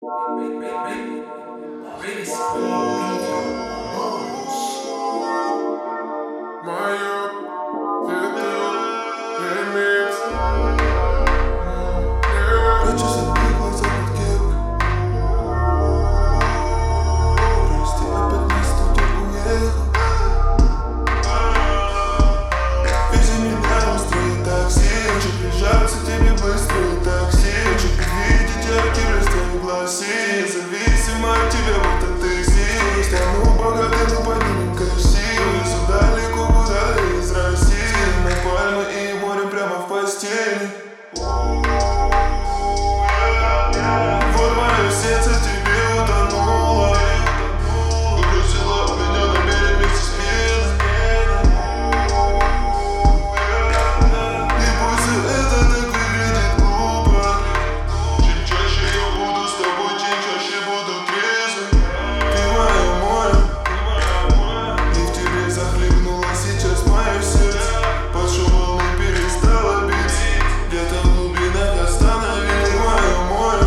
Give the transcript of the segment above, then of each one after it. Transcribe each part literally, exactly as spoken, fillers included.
Моё это ремикс. Прячу свои глаза под кепкой. Прости, опять на студию уехал. Вези меня быстрее такси. Хочу прижаться тебе быстрее такси. Хочу видеть яркий рез твоих глаз. Зависимо от тебя, будто ты здесь. Стану богатым и поднимем красивый. Сюда далеко, куда из России. На пальмы и море прямо в постели. Вот мое сердце тебе утонуло. Выбросила меня на берег вместе с пеной. И пусть это так выглядит глупо. Чем чаще я буду с тобой, тем чаще буду трезвый. Ты мое море, и в тебе захлебнуло сейчас мое сердце. Под шум волны перестало биться. Где-то в глубинах остановили мое море.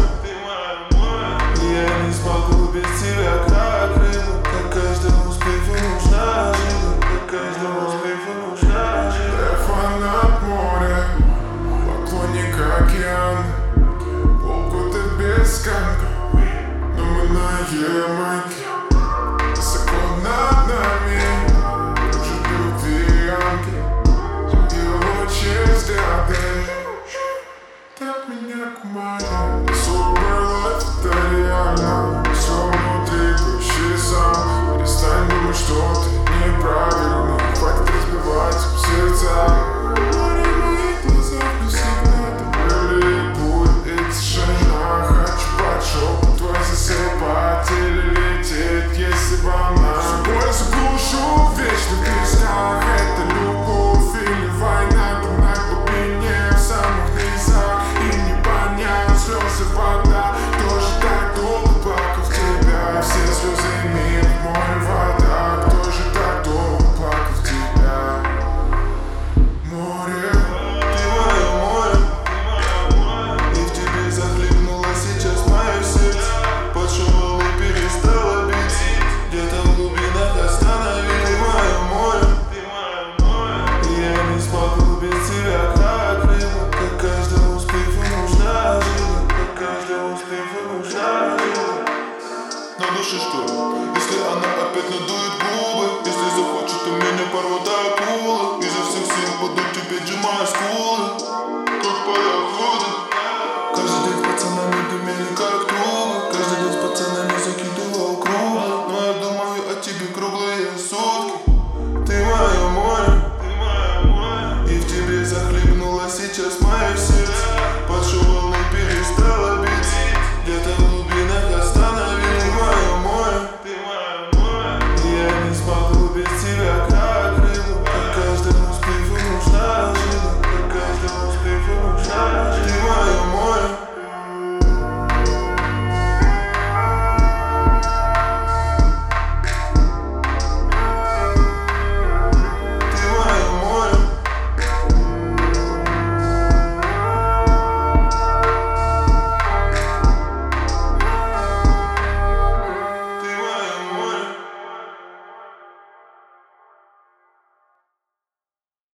Я не смогу без тебя, как рыба. Как каждому успеху нужна жила. Как каждому успеху нужна жила. Я фанат моря, поклонник океана. Полгода без канка, но мы на Ямайке. Высоко над нами кружат любви ангел. И лучи взгляды так меня кумарят. Супер лайф, это реально. Все внутри, поищи сам. Перестань думать, что ты неправильно. Хватит разбивать сердца. Море моих глазах не всегда ты были бурь и тишина. Хочу под шепот твой засыпать или лететь, если волна. Собой заглушу в вечных песках. Это любовь или война. Там на глубине, в самых низах. И не понять слезы, вода. Тоже так долго плакал в тебя. Все слезы мир в море, вода. Кто же так долго плакал в тебя? Море. Ты мое море, и в тебе захлебнуло сейчас мое сердце. Под шум волны перестало биться. Где-то в глубинах остановили мое море. И я не смогу без тебя, как рыба. Как каждому успеху нужна жила. Как каждому успеху нужна жила. На душе что? Если она опять надует губы. Если захочет, то меня порвут акулы. Изо всех сил буду тебе сжимая скулы. Как пароходы. Каждый день с пацанами дымели как трубы.